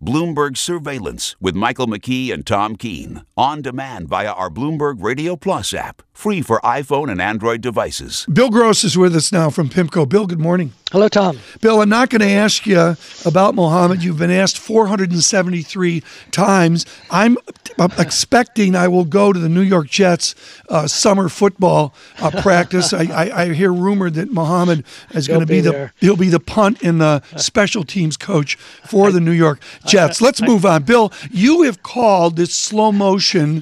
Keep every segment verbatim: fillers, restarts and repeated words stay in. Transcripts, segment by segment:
Bloomberg Surveillance with Michael McKee and Tom Keene. On demand via our Bloomberg Radio Plus app. Free for iPhone and Android devices. Bill Gross is with us now from PIMCO. Bill, good morning. Hello, Tom. Bill, I'm not going to ask you about Mohammed. You've been asked four hundred seventy-three times. I'm expecting I will go to the New York Jets uh, summer football uh, practice. I, I, I hear rumored that Mohammed is going to be, be the he'll be the punt and the special teams coach for I, the New York Jets. Let's I, move on. Bill, you have called this slow motion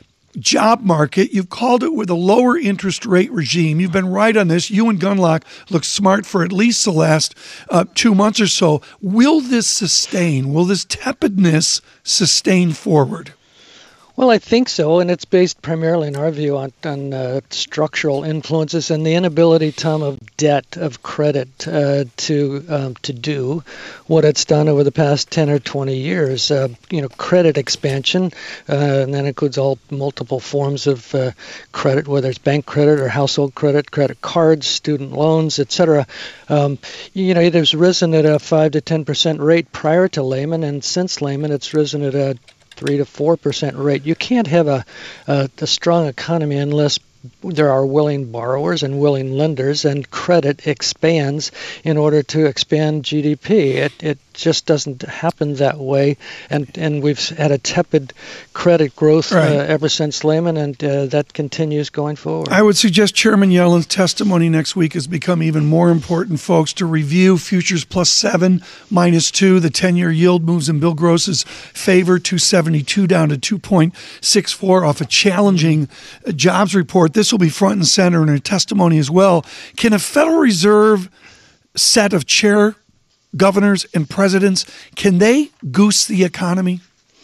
job market. You've called it with a lower interest rate regime. You've been right on this. You and Gunlock look smart for at least the last uh, two months or so. Will this sustain? Will this tepidness sustain forward? Well, I think so, and it's based primarily, in our view, on, on uh, structural influences and the inability, Tom, of debt, of credit, uh, to um, to do what it's done over the past ten or twenty years. Uh, you know, credit expansion, uh, and that includes all multiple forms of uh, credit, whether it's bank credit or household credit, credit cards, student loans, et cetera. Um, you know, it has risen at a five to ten percent rate prior to Lehman, and since Lehman, it's risen at a three to four percent rate. You can't have a, a, a strong economy unless there are willing borrowers and willing lenders, and credit expands in order to expand G D P. It it just doesn't happen that way, and and we've had a tepid credit growth right. uh, ever since Lehman, and uh, that continues going forward. I would suggest Chairman Yellen's testimony next week has become even more important, folks, to review futures plus seven, minus two. The ten-year yield moves in Bill Gross's favor, two seventy-two down to two point six four off a challenging jobs report. This will be front and center in her testimony as well. Can a Federal Reserve set of chair governors and presidents, can they goose the economy?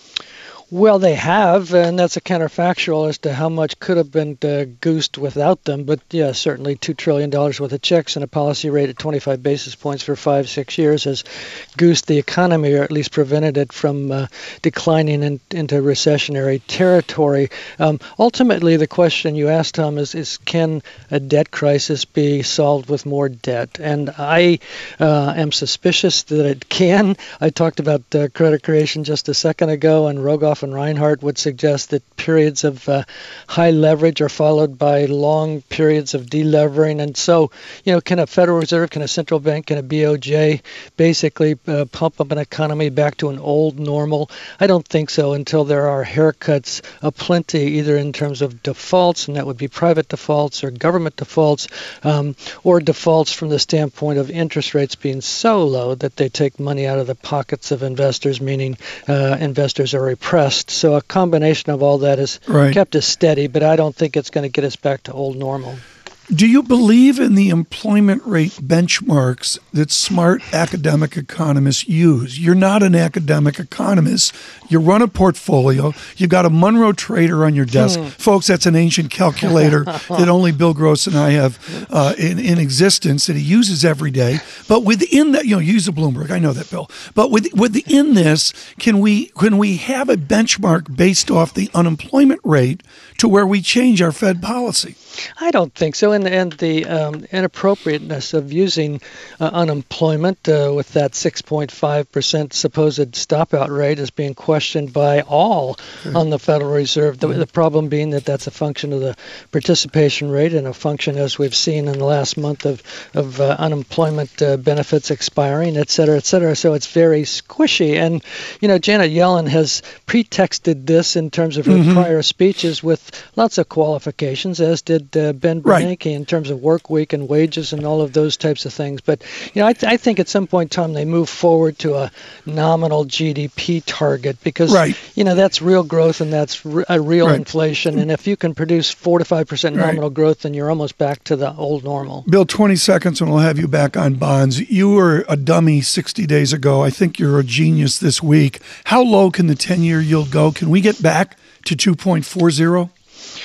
Well, they have, and that's a counterfactual as to how much could have been uh, goosed without them. But, yeah, certainly two trillion dollars worth of checks and a policy rate at twenty-five basis points for five, six years has goosed the economy, or at least prevented it from uh, declining in, into recessionary territory. Um, ultimately, the question you asked, Tom, is, is can a debt crisis be solved with more debt? And I uh, am suspicious that it can. I talked about uh, credit creation just a second ago, and Rogoff and Reinhart would suggest that periods of uh, high leverage are followed by long periods of delevering. And so, you know, can a Federal Reserve, can a central bank, can a B O J basically uh, pump up an economy back to an old normal? I don't think so until there are haircuts aplenty, either in terms of defaults, and that would be private defaults or government defaults, um, or defaults from the standpoint of interest rates being so low that they take money out of the pockets of investors, meaning uh, investors are repressed. So a combination of all that has right. kept us steady, but I don't think it's going to get us back to old normal. Do you believe in the employment rate benchmarks that smart academic economists use? You're not an academic economist. You run a portfolio. You've got a Monroe Trader on your desk. Hmm. Folks, that's an ancient calculator that only Bill Gross and I have uh, in, in existence that he uses every day. But within that, you know, use a Bloomberg. I know that, Bill. But with, within this, can we can we have a benchmark based off the unemployment rate to where we change our Fed policy? I don't think so, and, and the um, inappropriateness of using uh, unemployment uh, with that six point five percent supposed stop-out rate is being questioned by all okay. on the Federal Reserve. The, the problem being that that's a function of the participation rate and a function, as we've seen in the last month, of, of uh, unemployment uh, benefits expiring, et cetera, et cetera. So it's very squishy. And, you know, Janet Yellen has pretexted this in terms of her mm-hmm. prior speeches with lots of qualifications, as did Uh, Ben Bernanke right. in terms of work week and wages and all of those types of things. But, you know, I, th- I think at some point, Tom, they move forward to a nominal G D P target because, right. you know, that's real growth and that's re- a real right. inflation. And if you can produce four to five percent nominal right. growth, then you're almost back to the old normal. Bill, twenty seconds and we'll have you back on bonds. You were a dummy sixty days ago. I think you're a genius this week. How low can the ten-year yield go? Can we get back to two point four zero?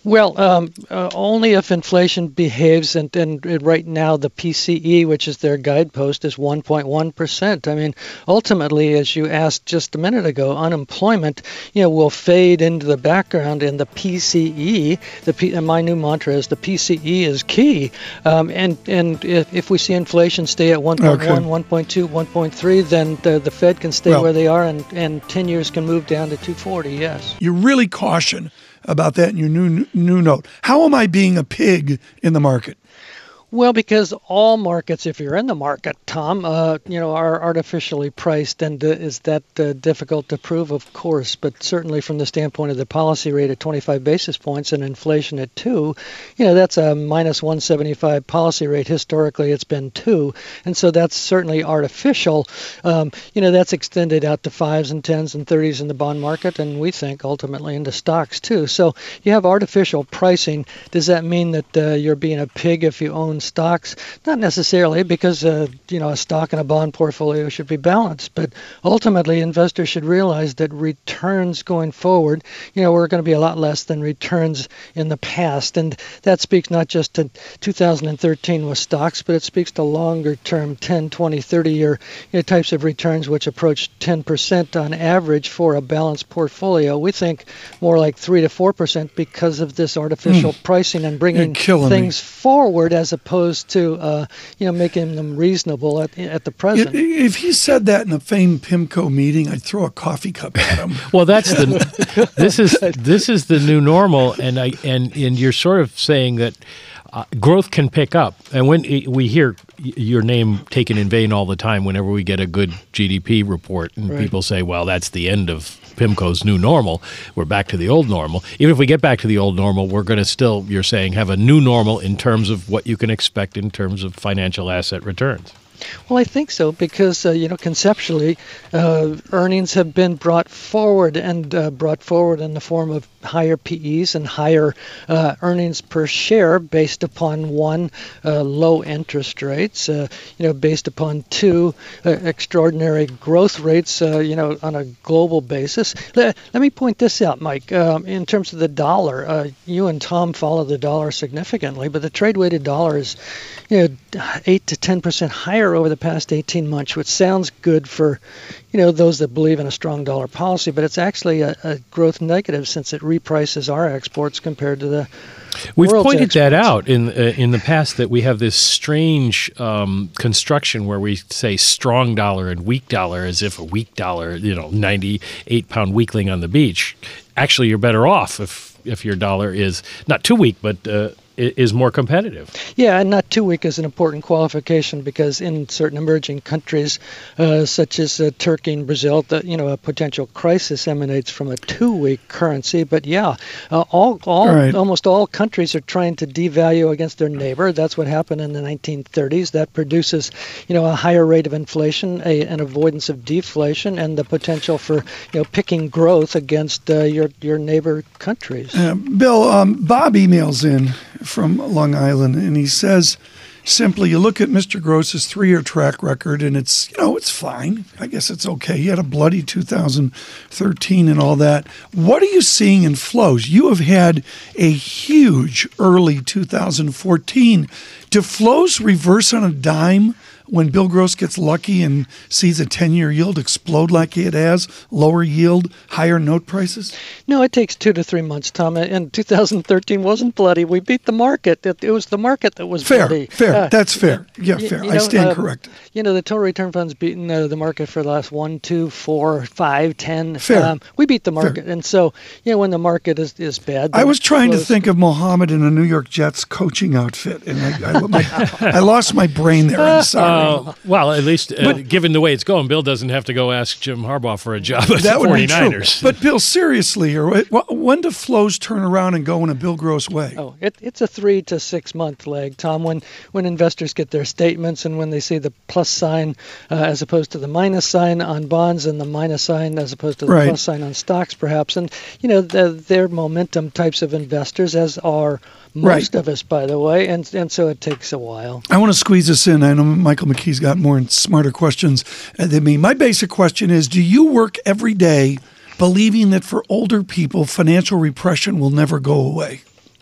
Well, um, uh, only if inflation behaves, and, and right now the P C E, which is their guidepost, is one point one percent. I mean, ultimately, as you asked just a minute ago, unemployment, you know, will fade into the background, and the P C E, the P, and my new mantra is the P C E is key. Um, and and if, if we see inflation stay at one point one, okay. one point two, one point three, then the, the Fed can stay well, where they are, and, and ten years can move down to two forty, yes. You really caution about that in your new new note. How am I being a pig in the market? Well, because all markets, if you're in the market, Tom, uh, you know, are artificially priced, and uh, is that uh, difficult to prove? Of course, but certainly from the standpoint of the policy rate at twenty-five basis points and inflation at two, you know, that's a minus one seventy-five policy rate. Historically, it's been two, and so that's certainly artificial. Um, you know, that's extended out to fives and tens and thirties in the bond market, and we think ultimately into stocks too. So you have artificial pricing. Does that mean that uh, you're being a pig if you own stocks? Not necessarily, because uh, you know, a stock and a bond portfolio should be balanced, but ultimately investors should realize that returns going forward, you know, we're going to be a lot less than returns in the past, and that speaks not just to two thousand thirteen with stocks, but it speaks to longer term ten, twenty, thirty year, you know, types of returns which approach ten percent on average for a balanced portfolio. We think more like three to four percent because of this artificial mm. pricing and bringing things me. forward as a opposed to uh, you know, making them reasonable at, at the present. If he said that in a famed PIMCO meeting, I'd throw a coffee cup at him. Well, that's the this is this is the new normal, and I and and you're sort of saying that uh, growth can pick up. And when we hear your name taken in vain all the time, whenever we get a good G D P report, and right. people say, "Well, that's the end of PIMCO's new normal. We're back to the old normal." Even if we get back to the old normal, we're going to still, you're saying, have a new normal in terms of what you can expect in terms of financial asset returns. Well, I think so, because, uh, you know, conceptually, uh, earnings have been brought forward and uh, brought forward in the form of higher P Es and higher uh, earnings per share based upon, one, uh, low interest rates, uh, you know, based upon, two, uh, extraordinary growth rates, uh, you know, on a global basis. Let, let me point this out, Mike. Um, in terms of the dollar, uh, you and Tom follow the dollar significantly, but the trade-weighted dollar is, you know, eight to ten percent higher over the past eighteen months, which sounds good for, you know, those that believe in a strong dollar policy, but it's actually a, a growth negative since it reprices our exports compared to the We've world's pointed exports. that out in uh, in the past, that we have this strange um, construction where we say strong dollar and weak dollar as if a weak dollar, you know, ninety-eight pound weakling on the beach. Actually, you're better off if if your dollar is not too weak, but uh, is more competitive. Yeah, and not too weak is an important qualification, because in certain emerging countries, uh, such as uh, Turkey and Brazil, the, you know, a potential crisis emanates from a too weak currency. But yeah, uh, all, all, all right. almost all countries are trying to devalue against their neighbor. That's what happened in the nineteen thirties. That produces, you know, a higher rate of inflation, a, an avoidance of deflation, and the potential for, you know, picking growth against uh, your your neighbor countries. Uh, Bill, um, Bob emails in from Long Island, and he says simply, you look at Mister Gross's three-year track record, and it's, you know, it's fine. I guess it's okay. He had a bloody two thousand thirteen and all that. What are you seeing in flows? You have had a huge early two thousand fourteen. Do flows reverse on a dime when Bill Gross gets lucky and sees a ten-year yield explode like it has, lower yield, higher note prices? No, it takes two to three months, Tom. And two thousand thirteen wasn't bloody. We beat the market. It, it was the market that was fair, bloody. Fair, fair. Uh, That's fair. Yeah, you, fair. You I know, stand uh, corrected. You know, the total return fund's beaten uh, the market for the last one, two, four, five, ten. Fair. Um, we beat the market. Fair. And so, you know, when the market is, is bad. I was trying flows. to think of Mohammed in a New York Jets coaching outfit, and I, I, my, I lost my brain there. I'm sorry. Uh, well, at least uh, but, given the way it's going, Bill doesn't have to go ask Jim Harbaugh for a job at that the would forty-niners. Be true. But Bill, seriously, or when do flows turn around and go in a Bill Gross way? Oh, it, it's a three to six month lag, Tom. When when investors get their statements and when they see the plus sign uh, as opposed to the minus sign on bonds, and the minus sign as opposed to the right. plus sign on stocks, perhaps. And you know, the, they're momentum types of investors, as are most right. of us, by the way, and and so it takes a while. I want to squeeze this in. I know Michael McKee's got more and smarter questions than me. My basic question is, do you work every day believing that for older people, financial repression will never go away?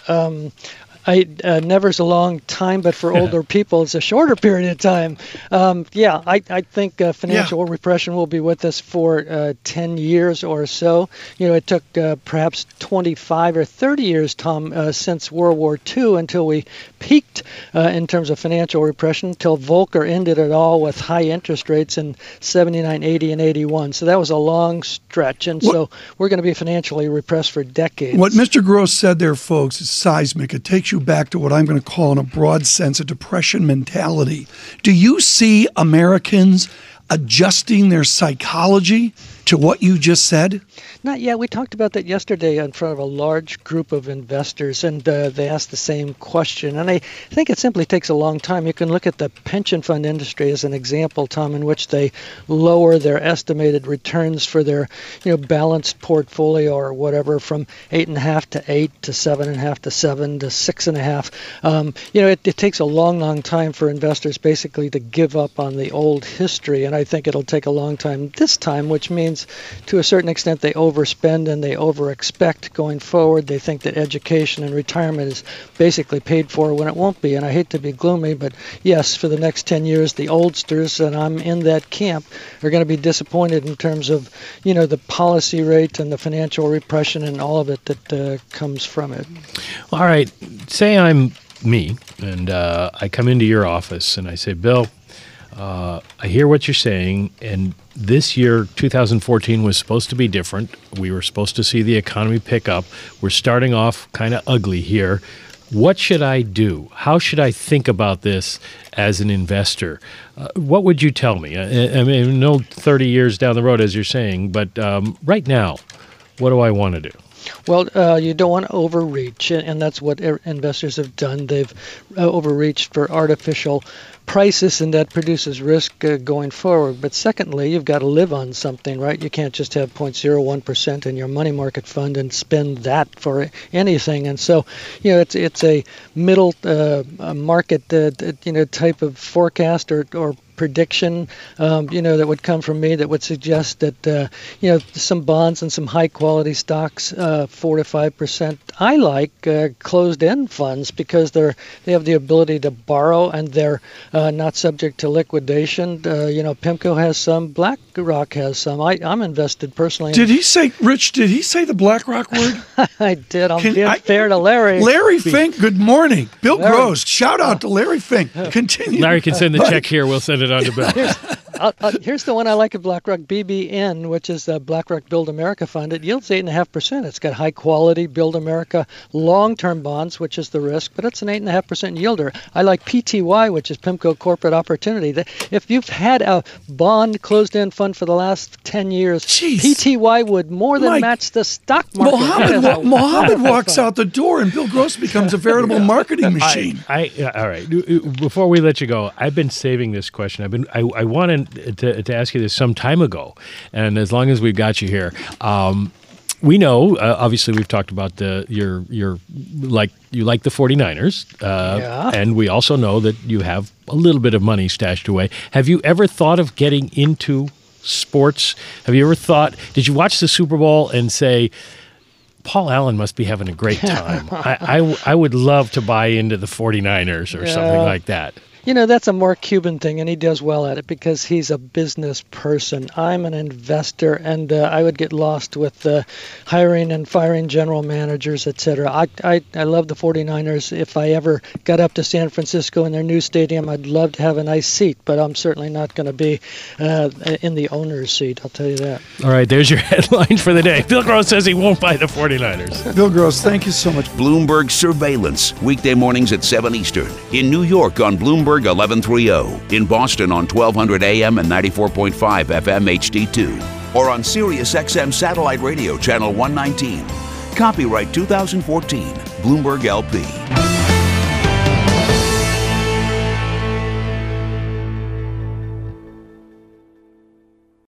Um, I, uh, never's a long time, but for older people, it's a shorter period of time. Um, yeah, I, I think uh, financial yeah. repression will be with us for uh, ten years or so. You know, it took uh, perhaps twenty-five or thirty years, Tom, uh, since World War Two until we peaked uh, in terms of financial repression, until Volcker ended it all with high interest rates in seventy-nine, eighty, and eighty-one. So that was a long stretch, and what, so we're going to be financially repressed for decades. What Mister Gross said there, folks, is seismic. It takes you back to what I'm going to call, in a broad sense, a depression mentality. Do you see Americans adjusting their psychology to what you just said? Not yet. We talked about that yesterday in front of a large group of investors, and uh, they asked the same question. And I think it simply takes a long time. You can look at the pension fund industry as an example, Tom, in which they lower their estimated returns for their, you know, balanced portfolio or whatever from eight and a half to eight to seven and a half to seven to six and a half. Um, you know, it, it takes a long, long time for investors basically to give up on the old history, and I think it'll take a long time this time, which means to a certain extent they overspend and they over-expect going forward. They think that education and retirement is basically paid for when it won't be. And I hate to be gloomy, but yes, for the next ten years, the oldsters, and I'm in that camp, are going to be disappointed in terms of, you know, the policy rate and the financial repression and all of it that uh, comes from it. All right. Say I'm me, and uh, I come into your office and I say, Bill, Uh, I hear what you're saying, and this year, two thousand fourteen, was supposed to be different. We were supposed to see the economy pick up. We're starting off kind of ugly here. What should I do? How should I think about this as an investor? Uh, what would you tell me? I, I mean, no thirty years down the road, as you're saying, but um, right now, what do I want to do? Well, uh, you don't want to overreach, and that's what investors have done. They've uh, overreached for artificial prices, and that produces risk uh, going forward. But secondly, you've got to live on something, right? You can't just have zero point zero one percent in your money market fund and spend that for anything. And so, you know, it's it's a middle uh, market, uh, you know, type of forecast or or prediction, um, you know, that would come from me that would suggest that, uh, you know, some bonds and some high quality stocks, uh, four to five percent. I like uh, closed-end funds because they're they have the ability to borrow and they're uh, not subject to liquidation. Uh, you know, PIMCO has some, BlackRock has some. I, I'm invested personally. Did he say, Rich? Did he say the BlackRock word? I did. I'm Can, being I, fair to Larry. Larry Fink. Good morning, Bill Larry. Gross. Shout out to Larry Fink. Continue. Larry can send the check here. We'll send it on to Bill. Here's, uh, uh, here's the one I like at BlackRock, B B N, which is the BlackRock Build America Fund. It yields eight point five percent. It's got high quality Build America long-term bonds, which is the risk, but it's an eight point five percent yielder. I like P T Y, which is PIMCO Corporate Opportunity. If you've had a bond closed-end fund for the last ten years, Jeez. P T Y would more than Mike, match the stock market. Mohammed, wa- Mohammed walks out the door and Bill Gross becomes a veritable marketing machine. I, I, all right. Before we let you go, I've been saving this question. I've been. I, I wanted to, to ask you this some time ago, and as long as we've got you here, um, we know. Uh, obviously, we've talked about the your your like you like the forty-niners, uh, yeah. and we also know that you have a little bit of money stashed away. Have you ever thought of getting into sports? Have you ever thought? Did you watch the Super Bowl and say, Paul Allen must be having a great time? I, I, I would love to buy into the forty-niners or yeah. something like that. You know, that's a more Cuban thing, and he does well at it because he's a business person. I'm an investor, and uh, I would get lost with uh, hiring and firing general managers, et cetera. I, I, I love the forty-niners. If I ever got up to San Francisco in their new stadium, I'd love to have a nice seat, but I'm certainly not going to be uh, in the owner's seat, I'll tell you that. All right, there's your headline for the day. Bill Gross says he won't buy the forty-niners. Bill Gross, thank you so much. Bloomberg Surveillance, weekday mornings at seven Eastern. In New York on Bloomberg eleven thirty. In Boston on twelve hundred A M and ninety-four point five F M H D two. Or on Sirius X M Satellite Radio Channel one nineteen. Copyright two thousand fourteen. Bloomberg L P.